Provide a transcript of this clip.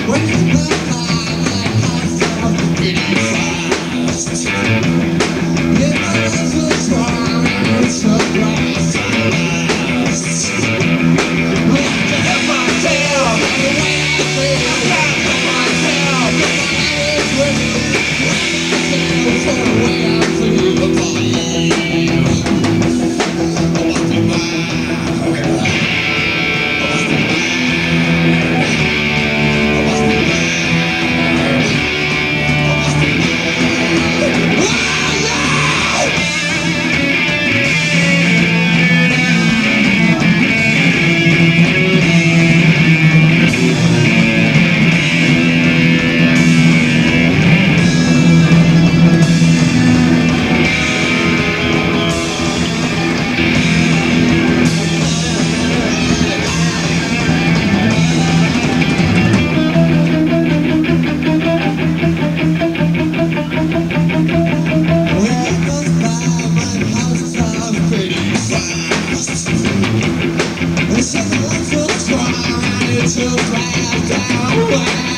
When you look by my house, I'm pretty fast. Yeah, my life was trying to last. I have to hit myself the way I feel. I can't hit myself. My head is ready. I feel the way I feel about you. I must be mad. So the lights will try to drive down.